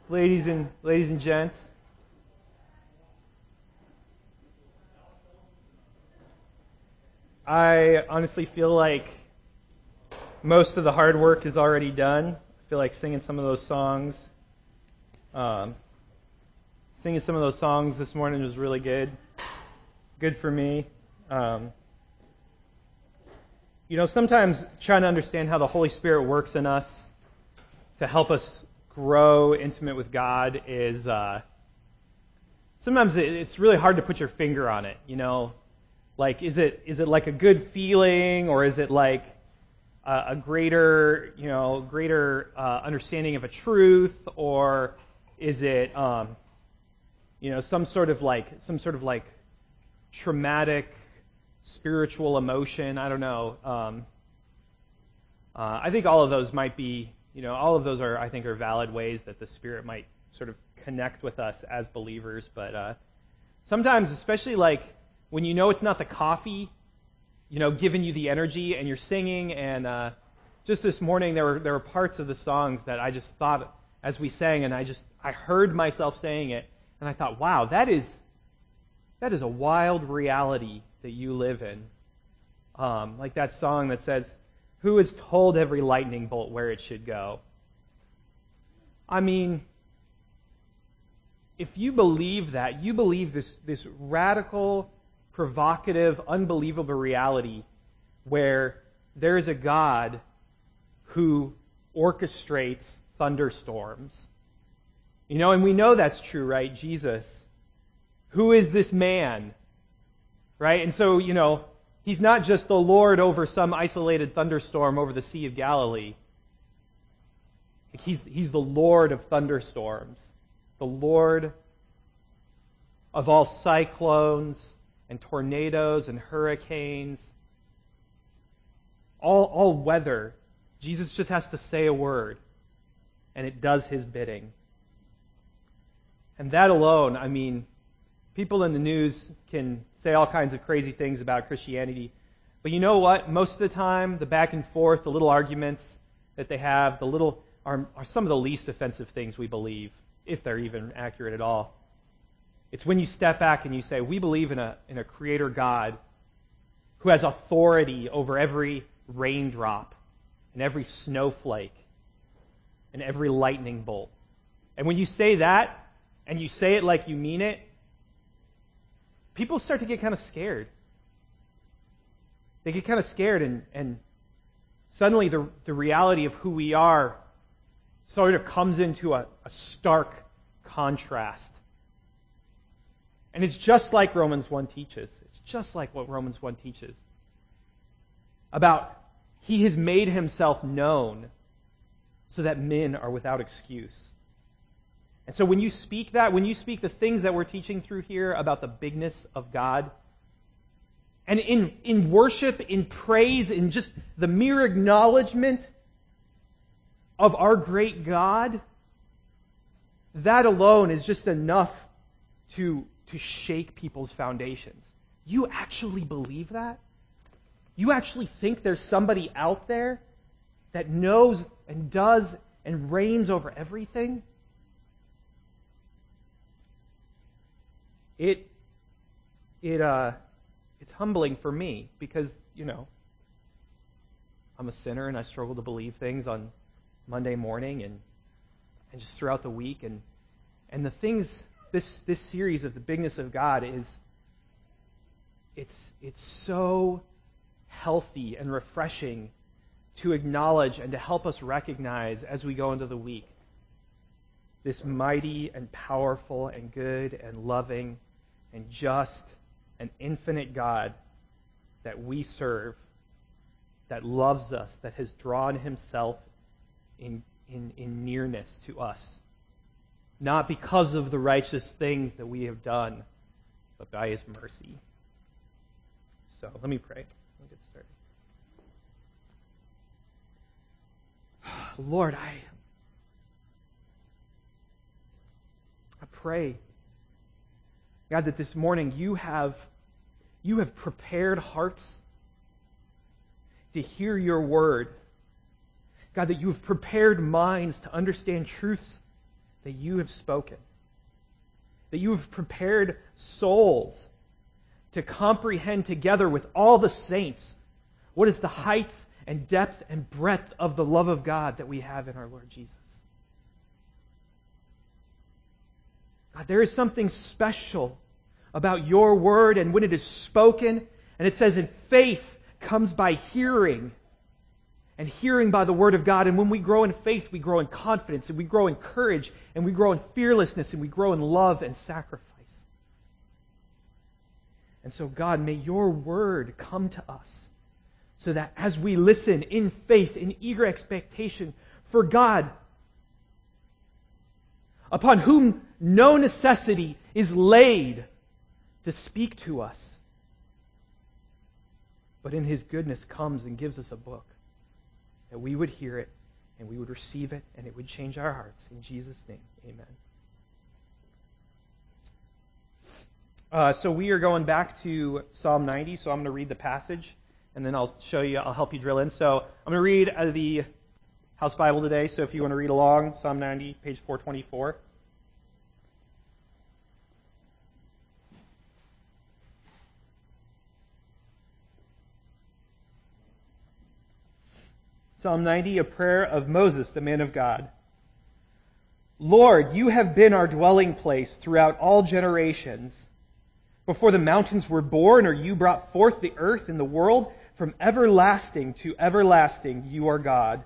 ladies and gents. I honestly feel like most of the hard work is already done. I feel like singing some of those songs this morning was really good for me. Sometimes trying to understand how the Holy Spirit works in us to help us grow intimate with God is sometimes it's really hard to put your finger on it. Like is it like a good feeling, or is it like a greater understanding of a truth, or is it some sort of like traumatic spiritual emotion? I don't know. I think all of those might be, all of those are valid ways that the Spirit might sort of connect with us as believers. But sometimes, especially like when it's not the coffee, giving you the energy, and you're singing, and just this morning there were parts of the songs that I just thought as we sang, and I heard myself saying it, and I thought, wow, that is a wild reality that you live in. Like that song that says, "Who has told every lightning bolt where it should go?" I mean, if you believe that, you believe this radical, provocative, unbelievable reality where there is a God who orchestrates thunderstorms. And we know that's true, right? Jesus. Who is this man? Right? And so, he's not just the Lord over some isolated thunderstorm over the Sea of Galilee. He's the Lord of thunderstorms. The Lord of all cyclones and tornadoes and hurricanes. All weather. Jesus just has to say a word, and it does his bidding. And that alone, I mean, people in the news can say all kinds of crazy things about Christianity. But you know what? Most of the time, the back and forth, the little arguments that they have, are some of the least offensive things we believe, if they're even accurate at all. It's when you step back and you say, we believe in a creator God who has authority over every raindrop and every snowflake and every lightning bolt. And when you say that, and you say it like you mean it, people start to get kind of scared. They get kind of scared, and suddenly the reality of who we are sort of comes into a stark contrast. And it's just like Romans 1 teaches. It's just like what Romans 1 teaches. About he has made himself known so that men are without excuse. And so when you speak the things that we're teaching through here about the bigness of God, and in worship, in praise, in just the mere acknowledgement of our great God, that alone is just enough to shake people's foundations. You actually believe that? You actually think there's somebody out there that knows and does and reigns over everything? It's humbling for me because, I'm a sinner and I struggle to believe things on Monday morning and just throughout the week. And the things, this series of the bigness of God it's so healthy and refreshing to acknowledge and to help us recognize as we go into the week this mighty and powerful and good and loving and just and infinite God that we serve, that loves us, that has drawn himself in nearness to us. Not because of the righteous things that we have done, but by his mercy. So let me pray. We'll get started. Lord, I pray, God, that this morning you have prepared hearts to hear your word. God, that you have prepared minds to understand truths that you have spoken, that you have prepared souls to comprehend together with all the saints what is the height and depth and breadth of the love of God that we have in our Lord Jesus. God, there is something special about your word, and when it is spoken, and it says, "In faith comes by hearing, and hearing by the word of God." And when we grow in faith, we grow in confidence, and we grow in courage, and we grow in fearlessness, and we grow in love and sacrifice. And so, God, may your word come to us so that as we listen in faith, in eager expectation for God, upon whom no necessity is laid to speak to us, but in his goodness comes and gives us a book, that we would hear it and we would receive it and it would change our hearts. In Jesus' name, amen. So we are going back to Psalm 90, so I'm going to read the passage and then I'll help you drill in. So I'm going to read out of the House Bible today, so if you want to read along, Psalm 90, page 424. Psalm 90, a prayer of Moses, the man of God. Lord, you have been our dwelling place throughout all generations. Before the mountains were born, or you brought forth the earth and the world, from everlasting to everlasting, you are God.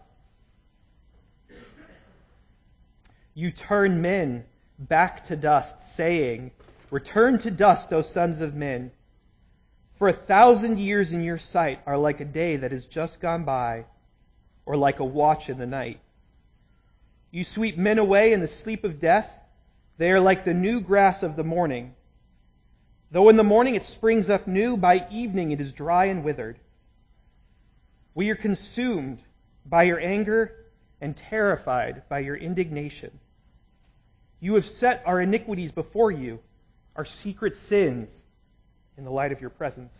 You turn men back to dust, saying, "Return to dust, O sons of men. For 1,000 years in your sight are like a day that has just gone by, or like a watch in the night. You sweep men away in the sleep of death. They are like the new grass of the morning. Though in the morning it springs up new, by evening it is dry and withered. We are consumed by your anger and terrified by your indignation. You have set our iniquities before you, our secret sins in the light of your presence.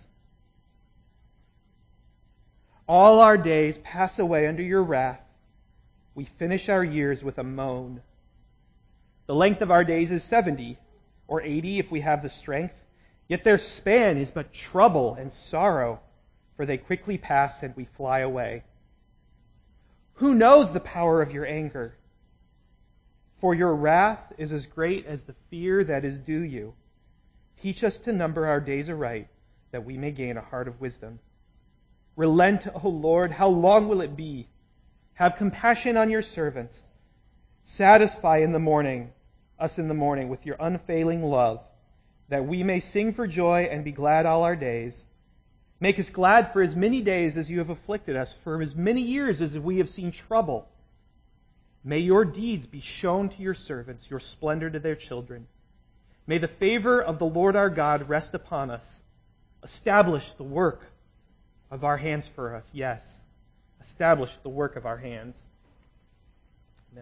All our days pass away under your wrath. We finish our years with a moan. The length of our days is 70, or 80 if we have the strength. Yet their span is but trouble and sorrow, for they quickly pass and we fly away. Who knows the power of your anger? For your wrath is as great as the fear that is due you. Teach us to number our days aright, that we may gain a heart of wisdom. Relent, O Lord, how long will it be? Have compassion on your servants. Satisfy us in the morning with your unfailing love, that we may sing for joy and be glad all our days. Make us glad for as many days as you have afflicted us, for as many years as we have seen trouble. May your deeds be shown to your servants, your splendor to their children. May the favor of the Lord our God rest upon us. Establish the work of our hands for us. Yes, establish the work of our hands. Amen.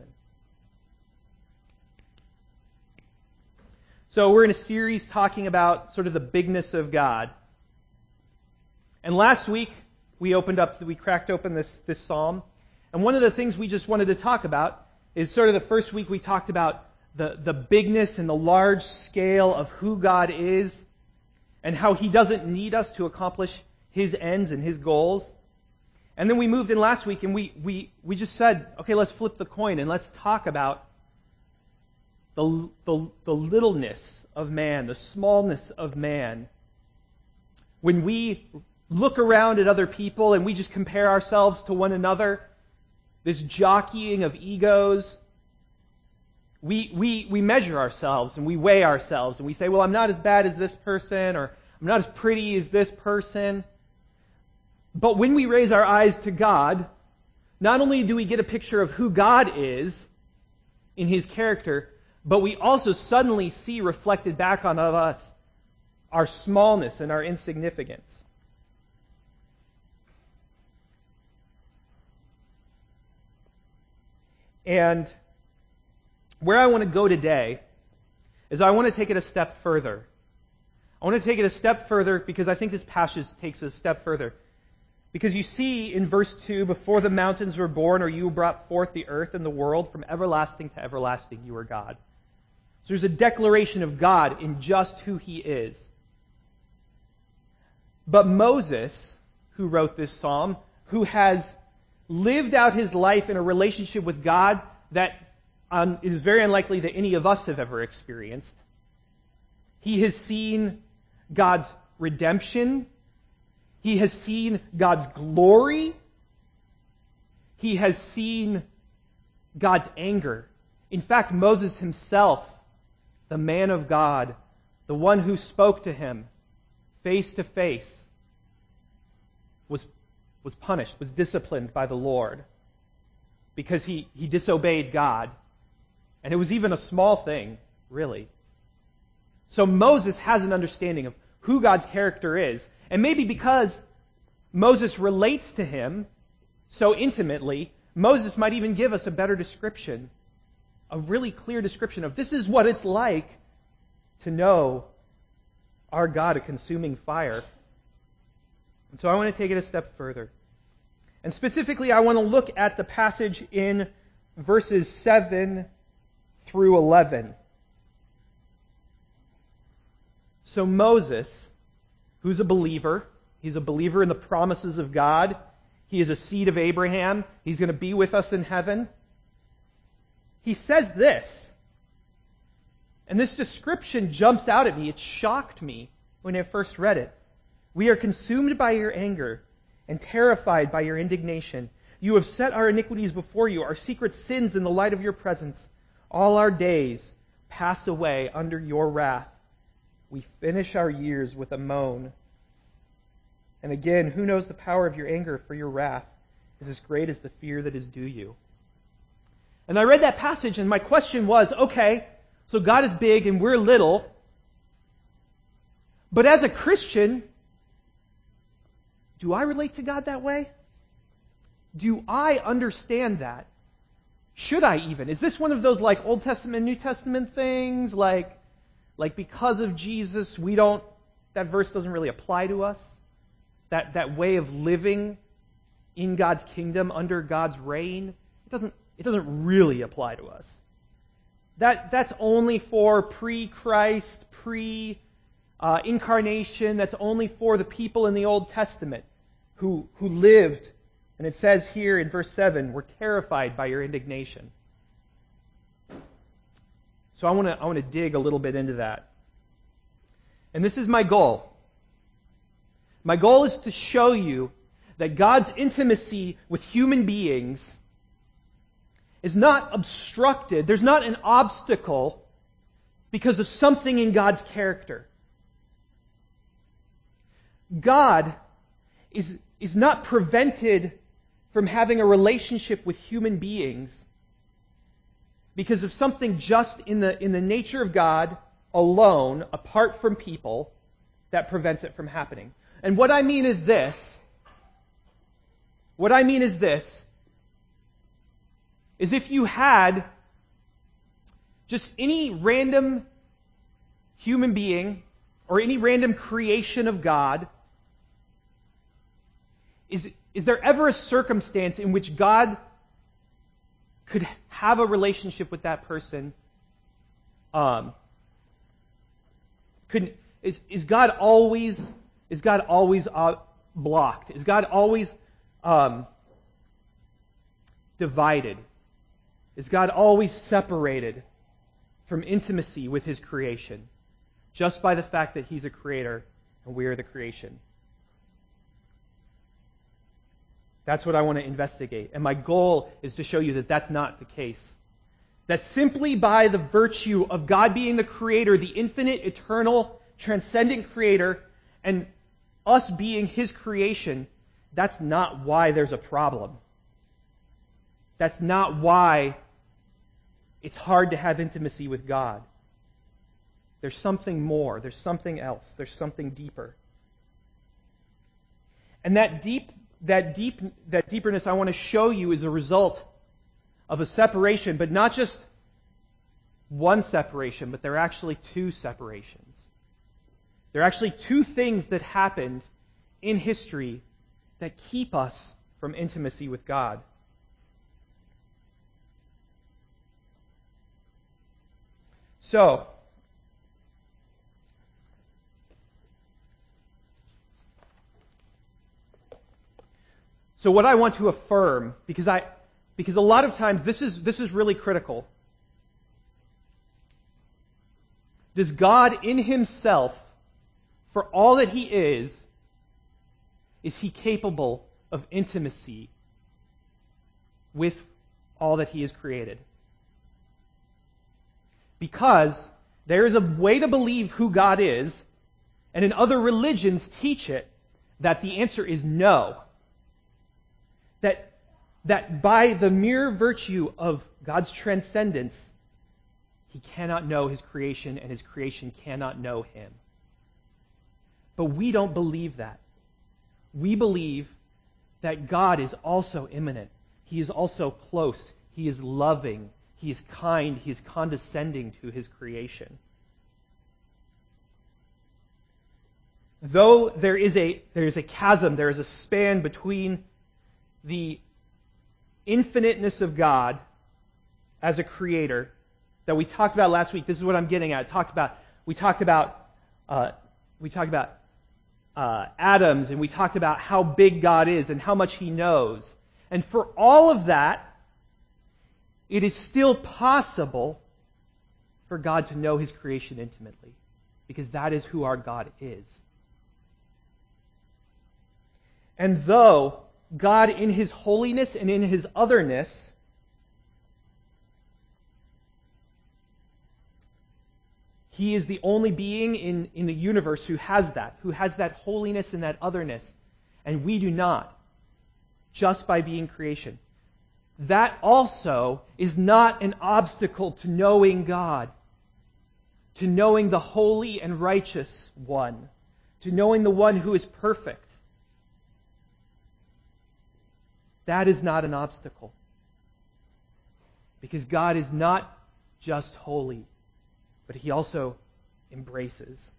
So we're in a series talking about sort of the bigness of God. And last week we cracked open this psalm. And one of the things we just wanted to talk about is sort of the first week we talked about the bigness and the large scale of who God is and how He doesn't need us to accomplish His ends and His goals. And then we moved in last week and we just said, okay, let's flip the coin and let's talk about the littleness of man, the smallness of man. When we look around at other people and we just compare ourselves to one another, this jockeying of egos, we measure ourselves and we weigh ourselves and we say, well, I'm not as bad as this person, or I'm not as pretty as this person. But when we raise our eyes to God, not only do we get a picture of who God is in His character, but we also suddenly see reflected back on us our smallness and our insignificance. And where I want to go today is I want to take it a step further. I want to take it a step further because I think this passage takes it a step further. Because you see in verse 2, before the mountains were born, or you brought forth the earth and the world, from everlasting to everlasting you are God. So there's a declaration of God in just who he is. But Moses, who wrote this psalm, who has lived out his life in a relationship with God that it is very unlikely that any of us have ever experienced. He has seen God's redemption. He has seen God's glory. He has seen God's anger. In fact, Moses himself, the man of God, the one who spoke to him face to face, was punished, was disciplined by the Lord because he disobeyed God. And it was even a small thing, really. So Moses has an understanding of who God's character is. And maybe because Moses relates to him so intimately, Moses might even give us a better description, a really clear description of this is what it's like to know our God, a consuming fire. And so I want to take it a step further. And specifically, I want to look at the passage in verses 7 through 11. So Moses, who's a believer, he's a believer in the promises of God. He is a seed of Abraham. He's going to be with us in heaven. He says this, and this description jumps out at me. It shocked me when I first read it. We are consumed by your anger and terrified by your indignation. You have set our iniquities before you, our secret sins in the light of your presence. All our days pass away under your wrath. We finish our years with a moan. And again, who knows the power of your anger, for your wrath is as great as the fear that is due you. And I read that passage and my question was, okay, so God is big and we're little. But as a Christian, do I relate to God that way? Do I understand that? Should I even? Is this one of those like Old Testament, New Testament things? Like because of Jesus, that verse doesn't really apply to us? That way of living in God's kingdom, under God's reign, it doesn't really apply to us. That's only for pre-Christ, incarnation. That's only for the people in the Old Testament who lived, and it says here in verse 7, were terrified by your indignation. So I want to dig a little bit into that. And this is my goal. My goal is to show you that God's intimacy with human beings is not obstructed. There's not an obstacle because of something in God's character. God is not prevented from having a relationship with human beings because of something just in the nature of God alone, apart from people, that prevents it from happening. And what I mean is this. Is if you had just any random human being or any random creation of God, is there ever a circumstance in which God could have a relationship with that person? Is God always blocked? Is God always divided? Is God always separated from intimacy with His creation just by the fact that He's a creator and we are the creation? That's what I want to investigate. And my goal is to show you that that's not the case. That simply by the virtue of God being the creator, the infinite, eternal, transcendent creator, and us being His creation, that's not why there's a problem. That's not why it's hard to have intimacy with God. There's something more. There's something else. There's something deeper. And that deeperness I want to show you is a result of a separation, but not just one separation, but there are actually two separations. There are actually two things that happened in history that keep us from intimacy with God. So, what I want to affirm, because a lot of times this is really critical. Does God in himself, for all that he is he capable of intimacy with all that he has created? Because there is a way to believe who God is, and in other religions teach it, that the answer is no. That by the mere virtue of God's transcendence, he cannot know his creation, and his creation cannot know him. But we don't believe that. We believe that God is also immanent. He is also close. He is loving. He is kind. He is condescending to his creation. Though there is a chasm, there is a span between the infiniteness of God as a creator that we talked about last week. This is what I'm getting at. We talked about atoms, and we talked about how big God is and how much he knows. And for all of that, it is still possible for God to know his creation intimately, because that is who our God is. And though God in his holiness and in his otherness he is the only being in the universe who has that holiness and that otherness. And we do not, just by being creation. That also is not an obstacle to knowing God, to knowing the holy and righteous one, to knowing the one who is perfect. That is not an obstacle. Because God is not just holy, but he also embraces.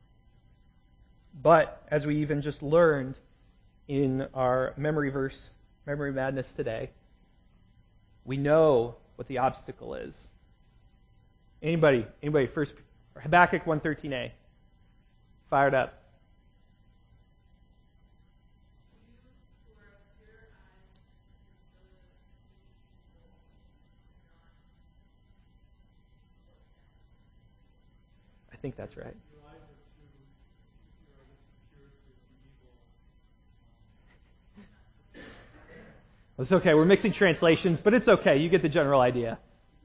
But, as we even just learned in our memory madness today, we know what the obstacle is. Anybody first, Habakkuk 1:13a. Fired up. I think that's right. It's okay. We're mixing translations, but it's okay. You get the general idea.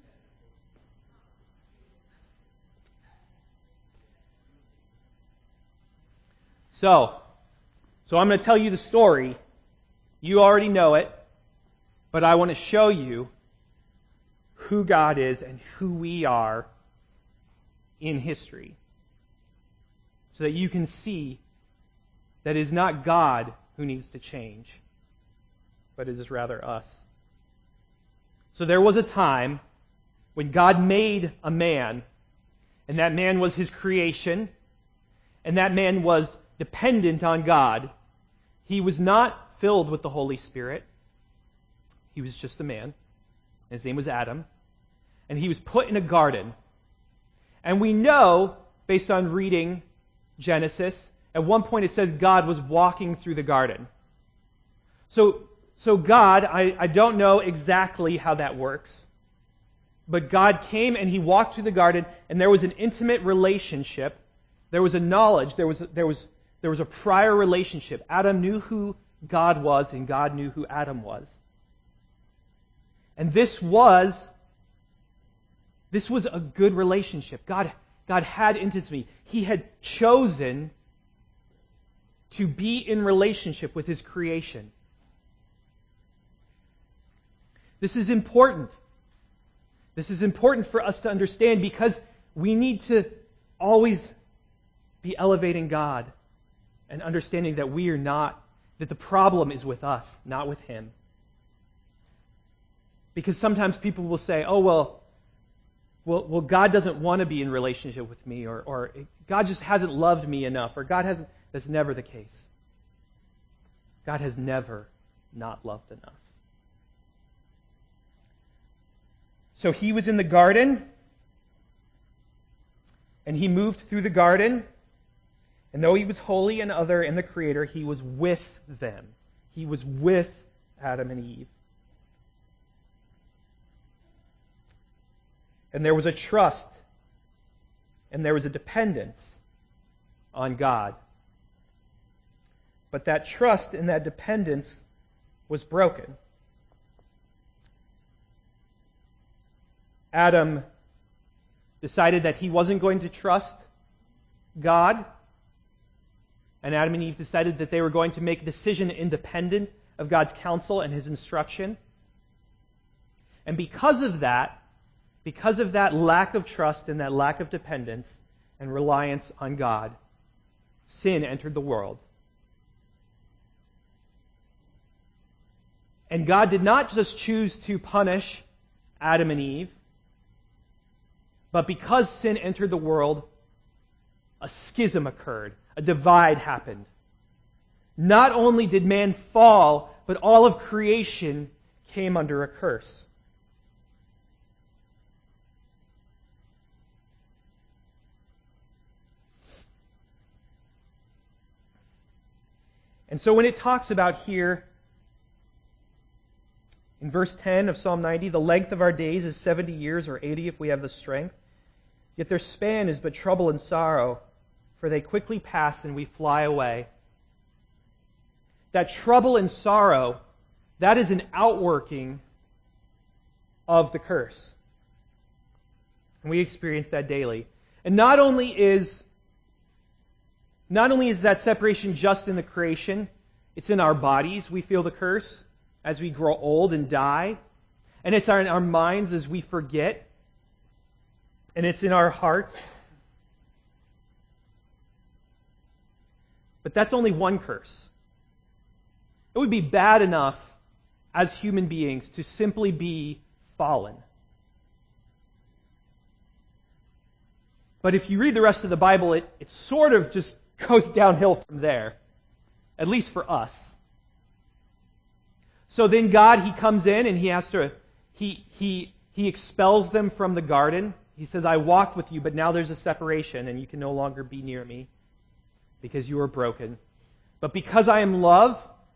So I'm going to tell you the story. You already know it, but I want to show you who God is and who we are in history, so that you can see that it is not God who needs to change, but it is rather us. So there was a time when God made a man, and that man was his creation, and that man was dependent on God. He was not filled with the Holy Spirit. He was just a man. His name was Adam. And he was put in a garden. And we know, based on reading Genesis, at one point it says God was walking through the garden. So God, I don't know exactly how that works, but God came and he walked through the garden, and there was an intimate relationship. There was a knowledge. There was a prior relationship. Adam knew who God was, and God knew who Adam was. And this was a good relationship. God had intimacy. He had chosen to be in relationship with his creation. This is important. This is important for us to understand, because we need to always be elevating God and understanding that that the problem is with us, not with him. Because sometimes people will say, oh, well, God doesn't want to be in relationship with me, or God just hasn't loved me enough, or God hasn't. That's never the case. God has never not loved enough. So he was in the garden, and he moved through the garden, and though he was holy and other and the Creator, he was with them. He was with Adam and Eve. And there was a trust, and there was a dependence on God. But that trust and that dependence was broken. Adam decided that he wasn't going to trust God, and Adam and Eve decided that they were going to make a decision independent of God's counsel and his instruction. And because of that lack of trust and that lack of dependence and reliance on God, sin entered the world. And God did not just choose to punish Adam and Eve, but because sin entered the world, a schism occurred. A divide happened. Not only did man fall, but all of creation came under a curse. And so when it talks about here, in verse 10 of Psalm 90, the length of our days is 70 years or 80 if we have the strength. Yet their span is but trouble and sorrow, for they quickly pass and we fly away. That trouble and sorrow, that is an outworking of the curse. And we experience that daily. And not only is that separation just in the creation, it's in our bodies we feel the curse as we grow old and die. And it's in our minds as we forget. And it's in our hearts. But that's only one curse. It would be bad enough as human beings to simply be fallen. But if you read the rest of the Bible, it sort of just goes downhill from there. At least for us. So then God, He comes in and He expels them from the garden. He says, I walked with you, but now there's a separation and you can no longer be near me because you are broken. But because I am love,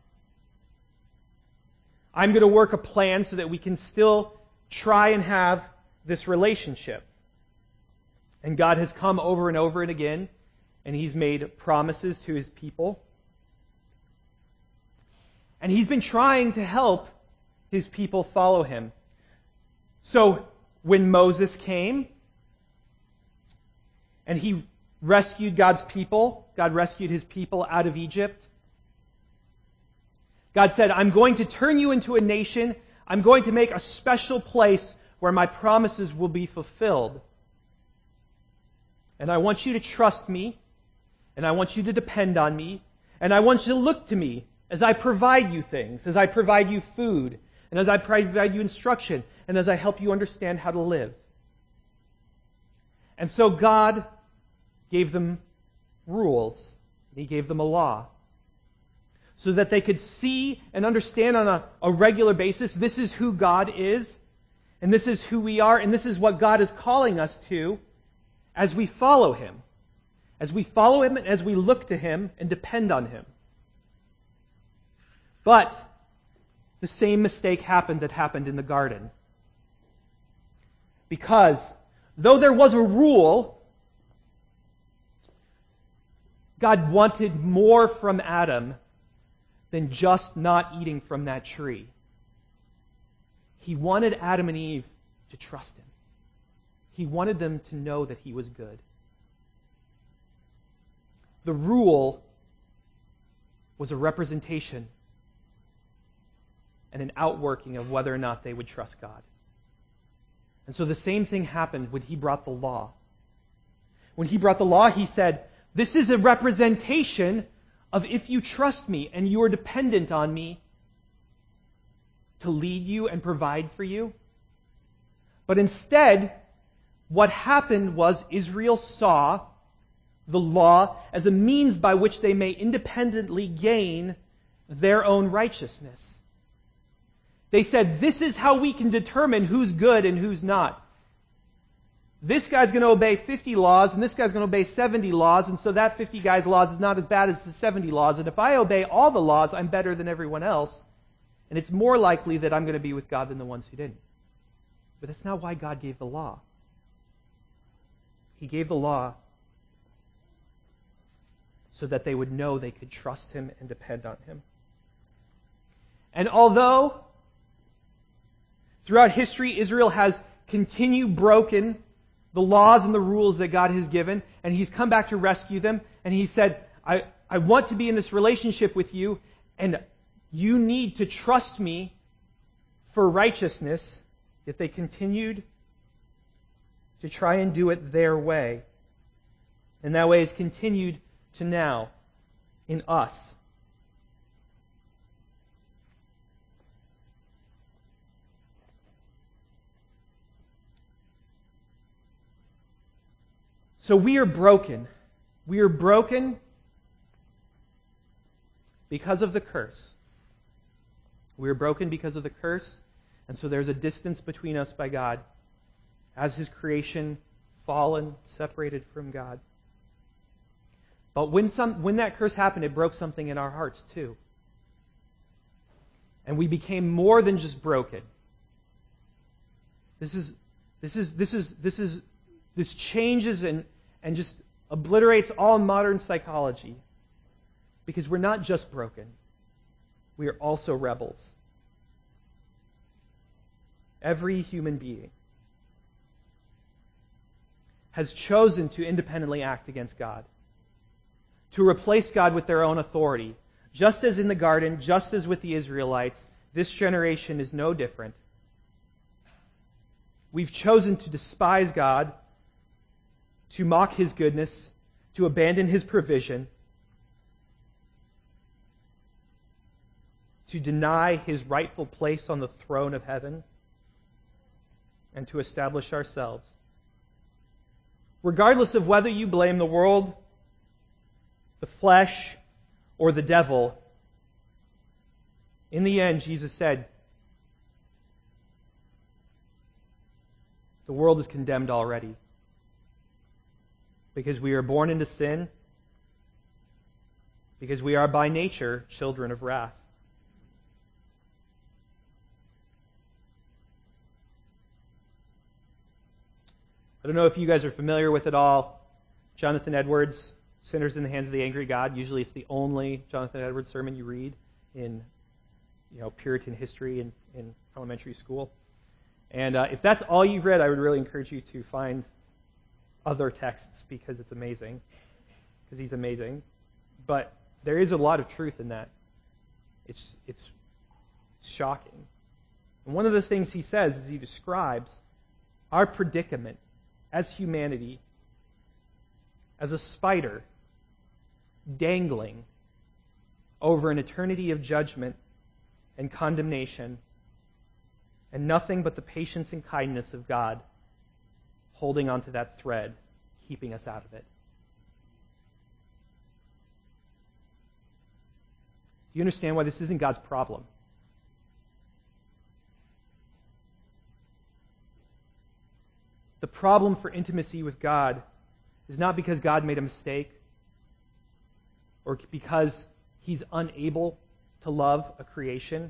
I'm going to work a plan so that we can still try and have this relationship. And God has come over and over and again, and He's made promises to His people. And He's been trying to help His people follow Him. So when Moses came, and he rescued God's people, God rescued His people out of Egypt, God said, I'm going to turn you into a nation. I'm going to make a special place where my promises will be fulfilled. And I want you to trust me, and I want you to depend on me, and I want you to look to me as I provide you things, as I provide you food, and as I provide you instruction, and as I help you understand how to live. And so God gave them rules, and He gave them a law, so that they could see and understand on a regular basis, this is who God is, and this is who we are, and this is what God is calling us to as we follow Him. As we follow Him and as we look to Him and depend on Him. But the same mistake happened that happened in the garden. Because though there was a rule, God wanted more from Adam than just not eating from that tree. He wanted Adam and Eve to trust Him. He wanted them to know that He was good. The rule was a representation and an outworking of whether or not they would trust God. And so the same thing happened when He brought the law. When He brought the law, He said, this is a representation of if you trust me and you are dependent on me to lead you and provide for you. But instead, what happened was Israel saw the law as a means by which they may independently gain their own righteousness. They said, this is how we can determine who's good and who's not. This guy's going to obey 50 laws, and this guy's going to obey 70 laws, and so that 50 guy's laws is not as bad as the 70 laws. And if I obey all the laws, I'm better than everyone else. And it's more likely that I'm going to be with God than the ones who didn't. But that's not why God gave the law. He gave the law so that they would know they could trust Him and depend on Him. And although throughout history Israel has continued broken the laws and the rules that God has given, and He's come back to rescue them, and He said, I want to be in this relationship with you, and you need to trust me for righteousness. Yet they continued to try and do it their way. And that way is continued to now in us. So we are broken. We are broken because of the curse. We are broken because of the curse, and so there's a distance between us by God as His creation, fallen, separated from God. But when that curse happened, it broke something in our hearts too. And we became more than just broken. This changes and just obliterates all modern psychology. Because we're not just broken. We are also rebels. Every human being has chosen to independently act against God, to replace God with their own authority. Just as in the garden, just as with the Israelites, this generation is no different. We've chosen to despise God, to mock His goodness, to abandon His provision, to deny His rightful place on the throne of heaven, and to establish ourselves. Regardless of whether you blame the world, the flesh, or the devil, in the end, Jesus said, the world is condemned already. Because we are born into sin, because we are by nature children of wrath. I don't know if you guys are familiar with it all. Jonathan Edwards, Sinners in the Hands of the Angry God. Usually it's the only Jonathan Edwards sermon you read in Puritan history in elementary school. And if that's all you've read, I would really encourage you to find other texts because it's amazing. Because he's amazing. But there is a lot of truth in that. It's shocking. And one of the things he says is he describes our predicament as humanity as a spider dangling over an eternity of judgment and condemnation, and nothing but the patience and kindness of God holding onto that thread, keeping us out of it. Do you understand why this isn't God's problem? The problem for intimacy with God is not because God made a mistake or because He's unable to love a creation.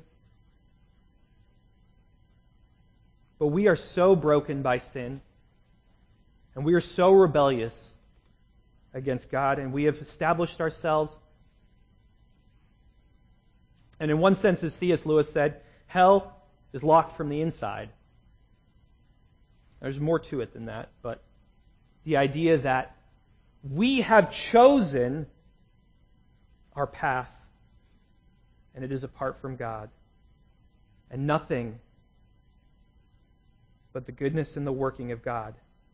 But we are so broken by sin, and we are so rebellious against God, and we have established ourselves. And in one sense, as C.S. Lewis said, hell is locked from the inside. There's more to it than that, but the idea that we have chosen our path, and it is apart from God. And nothing but the goodness and the working of God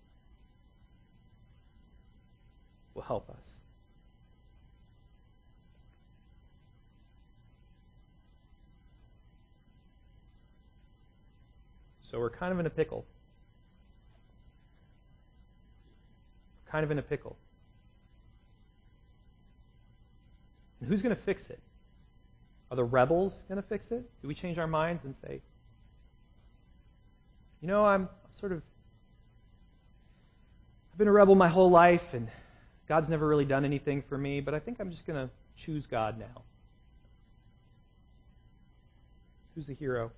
will help us. So we're kind of in a pickle. Kind of in a pickle. And who's going to fix it? Are the rebels going to fix it? Do we change our minds and say, I've been a rebel my whole life, and God's never really done anything for me, but I think I'm just going to choose God now. Who's the hero?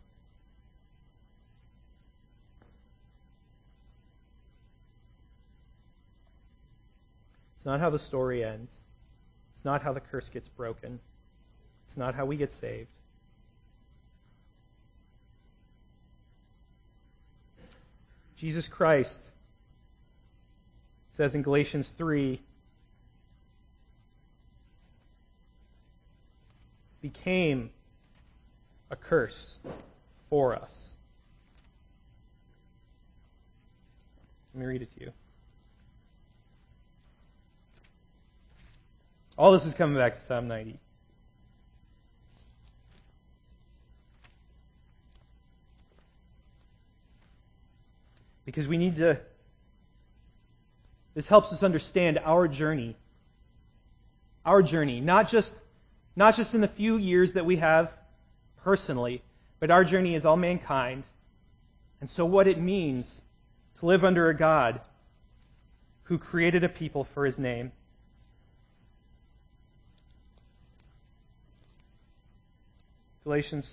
It's not how the story ends. It's not how the curse gets broken. It's not how we get saved. Jesus Christ says in Galatians 3, became a curse for us. Let me read it to you. All this is coming back to Psalm 90. Because we need to... This helps us understand our journey. Our journey. Not just in the few years that we have personally, but our journey is all mankind. And so what it means to live under a God who created a people for His name. Galatians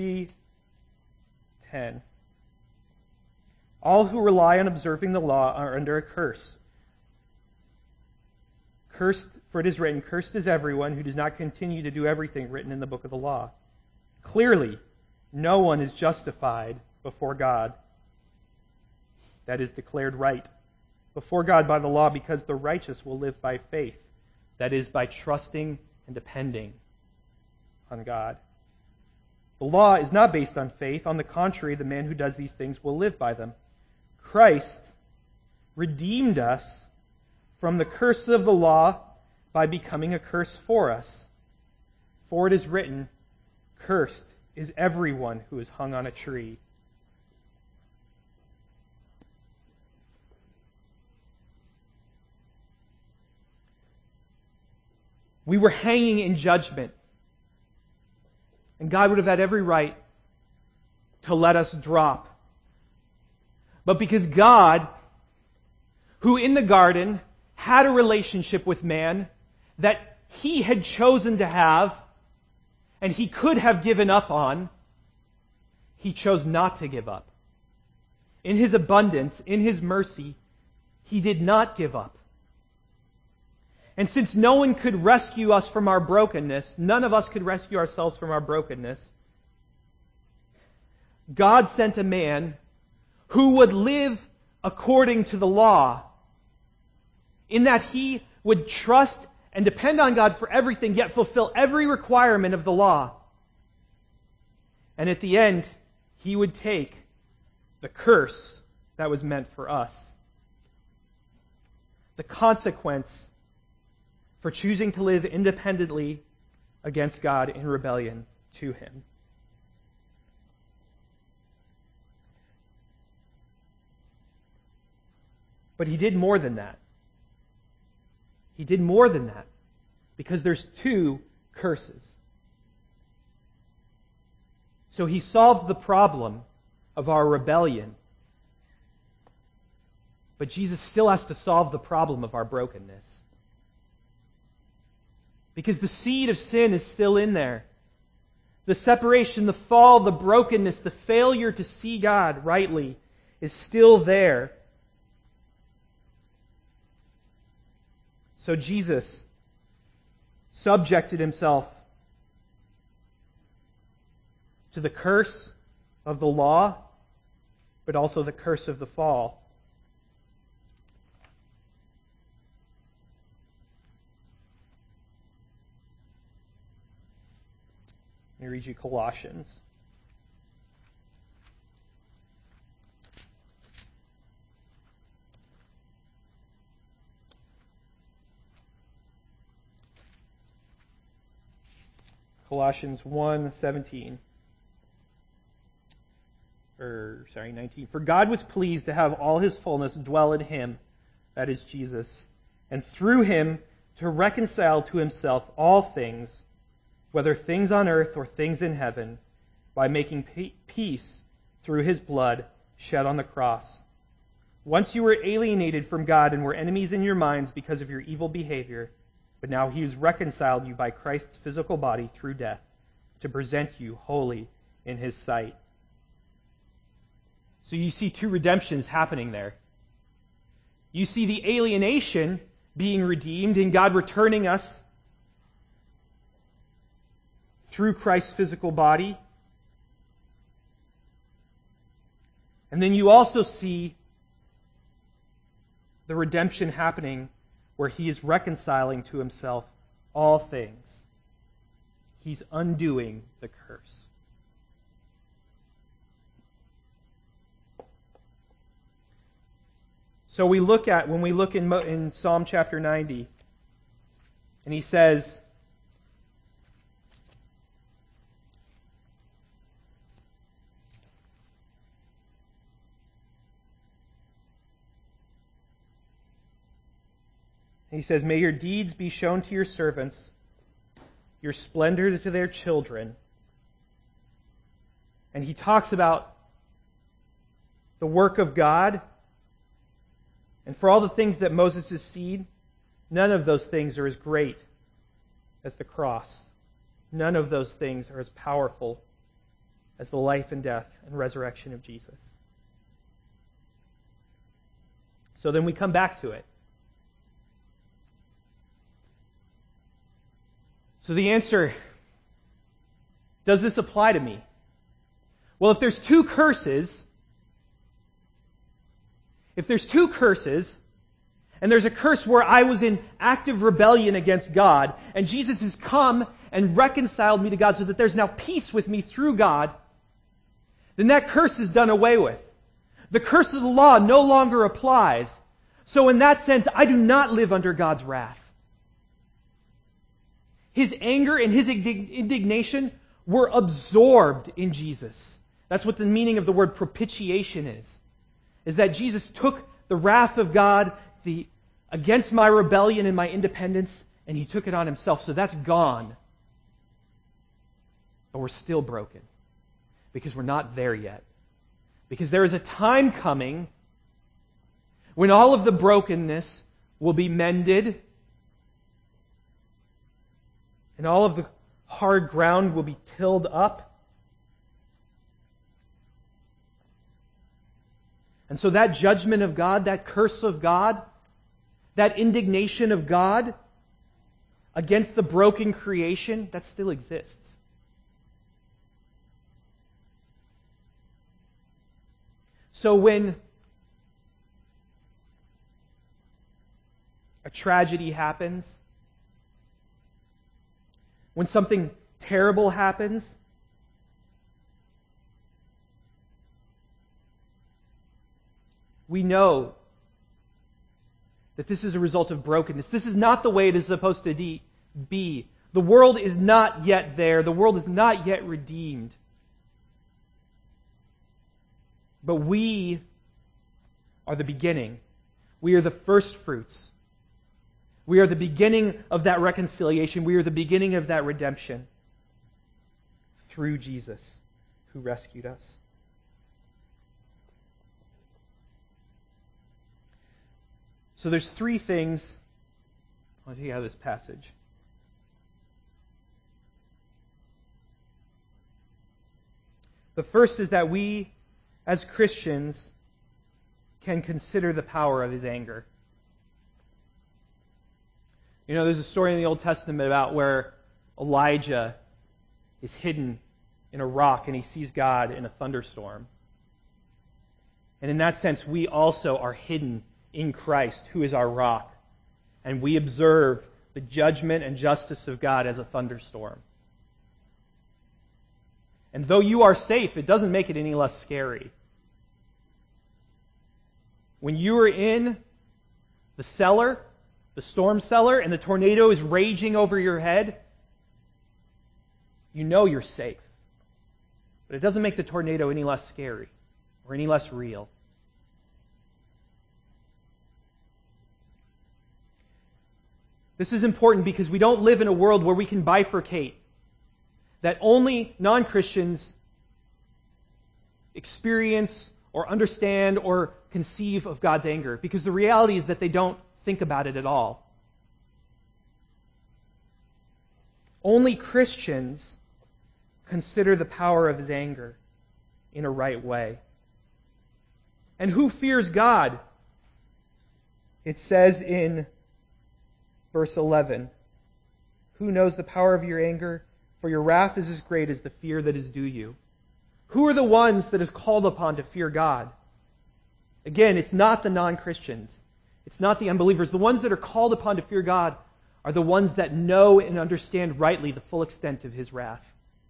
3:10. All who rely on observing the law are under a curse. Cursed, for it is written, cursed is everyone who does not continue to do everything written in the book of the law. Clearly, no one is justified before God. That is declared right before God by the law, because the righteous will live by faith. That is, by trusting and depending on God. The law is not based on faith. On the contrary, the man who does these things will live by them. Christ redeemed us from the curse of the law by becoming a curse for us. For it is written, cursed is everyone who is hung on a tree. We were hanging in judgment. And God would have had every right to let us drop. But because God, who in the garden had a relationship with man that He had chosen to have, and He could have given up on, He chose not to give up. In His abundance, in His mercy, He did not give up. And since no one could rescue us from our brokenness, none of us could rescue ourselves from our brokenness, God sent a man who would live according to the law, in that He would trust and depend on God for everything, yet fulfill every requirement of the law. And at the end, He would take the curse that was meant for us. The consequence for choosing to live independently against God in rebellion to Him. But He did more than that. He did more than that, because there's two curses. So He solved the problem of our rebellion. But Jesus still has to solve the problem of our brokenness. Because the seed of sin is still in there. The separation, the fall, the brokenness, the failure to see God rightly is still there. So Jesus subjected Himself to the curse of the law, but also the curse of the fall. Let me read you Colossians. Colossians 1:17. 19. For God was pleased to have all His fullness dwell in Him, that is Jesus, and through Him to reconcile to Himself all things, whether things on earth or things in heaven, by making peace through his blood shed on the cross. Once you were alienated from God and were enemies in your minds because of your evil behavior, but now he has reconciled you by Christ's physical body through death to present you holy in his sight. So you see two redemptions happening there. You see the alienation being redeemed and God returning us through Christ's physical body. And then you also see the redemption happening where he is reconciling to himself all things. He's undoing the curse. So when we look in Psalm chapter 90, and he says, may your deeds be shown to your servants, your splendor to their children. And he talks about the work of God. And for all the things that Moses has seen, none of those things are as great as the cross. None of those things are as powerful as the life and death and resurrection of Jesus. So then we come back to it. So the answer, does this apply to me? Well, if there's two curses, and there's a curse where I was in active rebellion against God, and Jesus has come and reconciled me to God so that there's now peace with me through God, then that curse is done away with. The curse of the law no longer applies. So in that sense, I do not live under God's wrath. His anger and his indignation were absorbed in Jesus. That's what the meaning of the word propitiation is that Jesus took the wrath of God against my rebellion and my independence, and he took it on himself. So that's gone. But we're still broken because we're not there yet. Because there is a time coming when all of the brokenness will be mended and all of the hard ground will be tilled up. And so that judgment of God, that curse of God, that indignation of God against the broken creation, that still exists. So when a tragedy happens, when something terrible happens, we know that this is a result of brokenness. This is not the way it is supposed to be. The world is not yet there. The world is not yet redeemed. But we are the beginning. We are the first fruits. We are the beginning of that reconciliation. We are the beginning of that redemption through Jesus who rescued us. So there's three things I'll take out of this passage. The first is that we, as Christians, can consider the power of his anger. You know, there's a story in the Old Testament about where Elijah is hidden in a rock and he sees God in a thunderstorm. And in that sense, we also are hidden in Christ, who is our rock. And we observe the judgment and justice of God as a thunderstorm. And though you are safe, it doesn't make it any less scary. When you are in the cellar, the storm cellar, and the tornado is raging over your head, you know you're safe. But it doesn't make the tornado any less scary or any less real. This is important because we don't live in a world where we can bifurcate that only non-Christians experience or understand or conceive of God's anger, because the reality is that they don't think about it at all. Only Christians consider the power of his anger in a right way. And who fears God? It says in verse 11, who knows the power of your anger? For your wrath is as great as the fear that is due you. Who are the ones that is called upon to fear God? Again, it's not the non-Christians. It's not the unbelievers. The ones that are called upon to fear God are the ones that know and understand rightly the full extent of his wrath.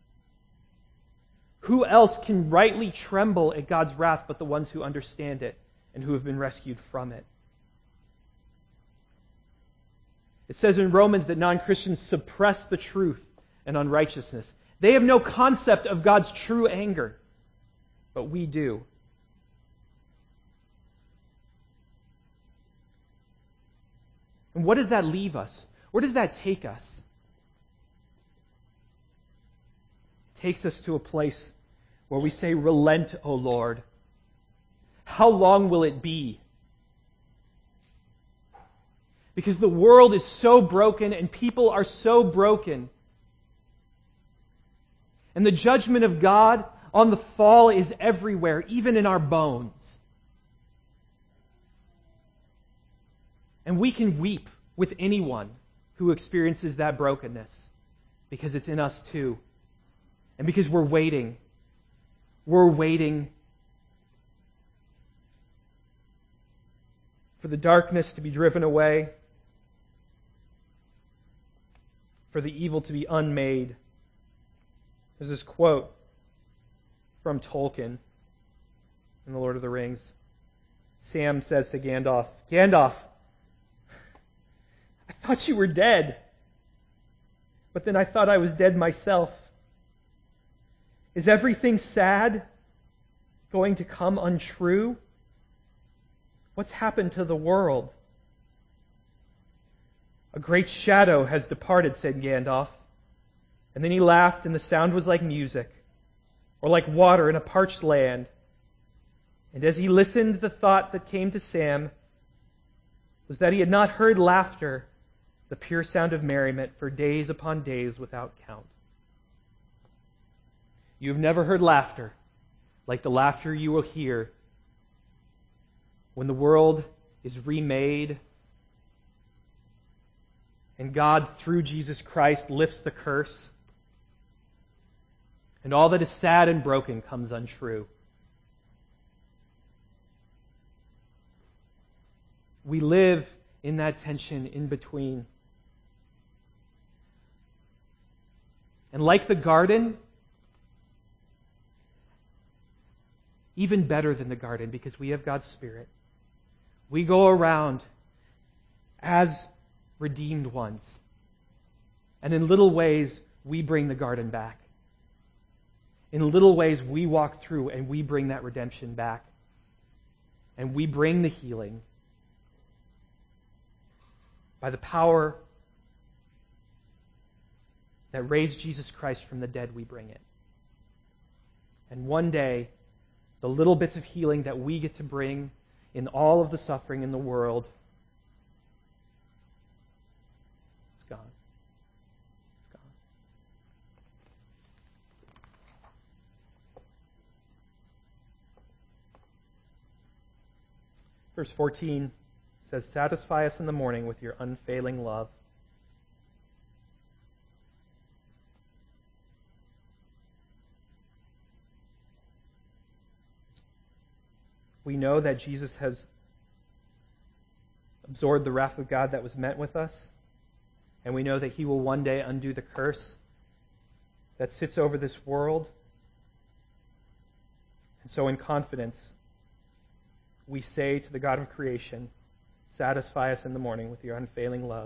Who else can rightly tremble at God's wrath but the ones who understand it and who have been rescued from it? It says in Romans that non-Christians suppress the truth and unrighteousness. They have no concept of God's true anger, but we do. And what does that leave us? Where does that take us? It takes us to a place where we say, relent, O Lord. How long will it be? Because the world is so broken and people are so broken. And the judgment of God on the fall is everywhere, even in our bones. And we can weep with anyone who experiences that brokenness, because it's in us too. And because we're waiting. We're waiting for the darkness to be driven away, for the evil to be unmade. There's this quote from Tolkien in The Lord of the Rings. Sam says to Gandalf, Gandalf, I thought you were dead, but then I thought I was dead myself. Is everything sad going to come untrue? What's happened to the world? A great shadow has departed, said Gandalf. And then he laughed, and the sound was like music, or like water in a parched land. And as he listened, the thought that came to Sam was that he had not heard laughter, the pure sound of merriment, for days upon days without count. You have never heard laughter like the laughter you will hear when the world is remade and God, through Jesus Christ, lifts the curse and all that is sad and broken comes untrue. We live in that tension in between. And like the garden, even better than the garden, because we have God's Spirit, we go around as redeemed ones. And in little ways, we bring the garden back. In little ways, we walk through and we bring that redemption back. And we bring the healing. By the power that raised Jesus Christ from the dead, we bring it. And one day, the little bits of healing that we get to bring in all of the suffering in the world, it's gone. It's gone. Verse 14 says, satisfy us in the morning with your unfailing love. We know that Jesus has absorbed the wrath of God that was met with us. And we know that he will one day undo the curse that sits over this world. And so in confidence, we say to the God of creation, satisfy us in the morning with your unfailing love.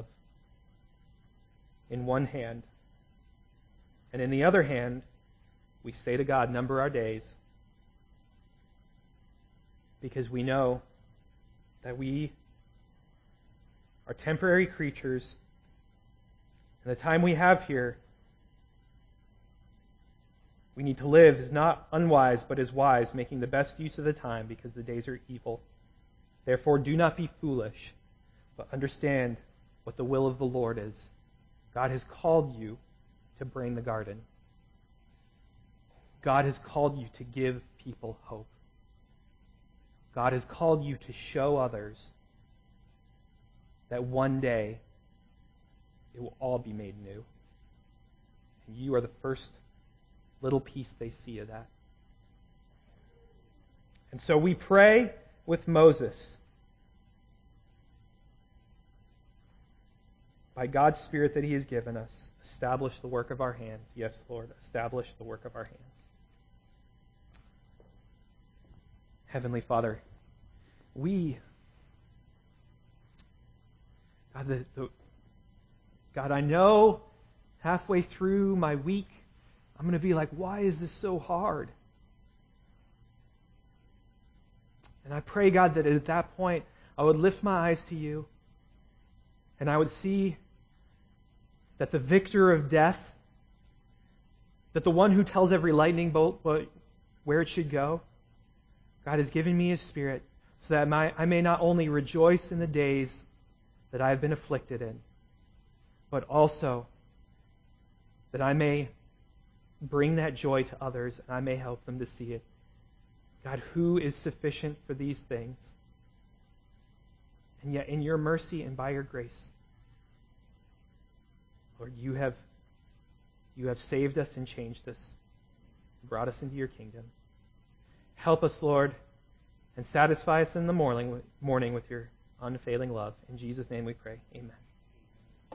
In one hand. And in the other hand, we say to God, number our days. Because we know that we are temporary creatures, and the time we have here We need to live as not unwise, but as wise, making the best use of the time because the days are evil. Therefore, do not be foolish, but understand what the will of the Lord is. God has called you to bring the garden. God has called you to give people hope. God has called you to show others that one day it will all be made new. And you are the first little piece they see of that. And so we pray with Moses. By God's Spirit that He has given us, establish the work of our hands. Yes, Lord, establish the work of our hands. Heavenly Father, God, I know halfway through my week, I'm going to be like, why is this so hard? And I pray, God, that at that point, I would lift my eyes to you and I would see that the victor of death, that the one who tells every lightning bolt where it should go, God has given me His Spirit so that I may not only rejoice in the days that I have been afflicted in, but also that I may bring that joy to others and I may help them to see it. God, who is sufficient for these things? And yet in your mercy and by your grace, Lord, you have saved us and changed us, brought us into your kingdom. Help us, Lord, and satisfy us in the morning with your unfailing love. In Jesus' name we pray. Amen.